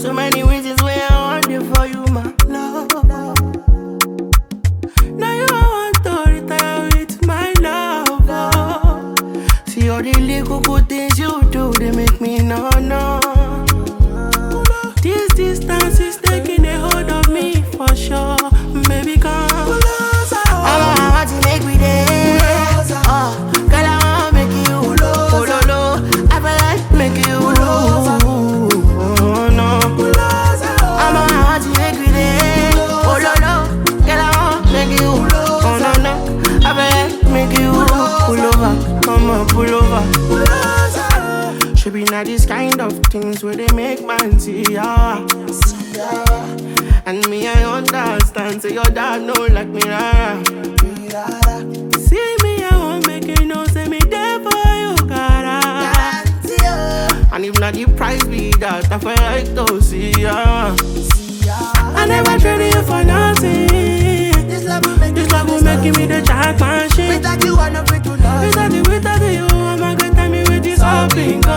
So many reasons why I want it for you, my love. Now you want to retire with my love. See all the little good things you do, they make me no. This distance is taking a hold of me for sure. Baby, come. I want to make me there. Girl, I want to make you. I feel like make you. Oh no. I want to make me there. Girl, I want to make you. Oh no. I feel like make you. Pull over, come on, pull over. Should be not these kind of things where they make man see ya. And me, I understand, say your dad know like me, rara. See me, I won't make you know, say me there for you, cara. And if not the price be that, I feel like to see ya. I never traded you for nothing. This love will make me the jack machine. Without you, I'm not free to love. Without you, I'm a good time with this all bingo.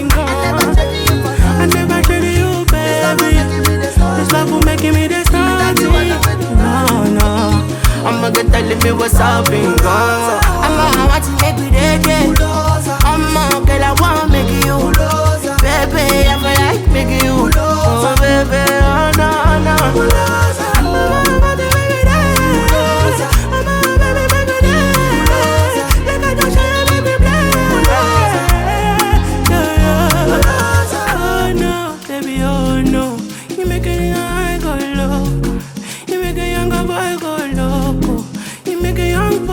I never traded you, baby. This love will make me the star. No. I'ma get telling me what's up, bingo. I'ma want to make me dead. I'ma girl, I wanna make you. Baby, I feel like making you. Oh, baby, oh, no. You make a young boy go loco. You make a young boy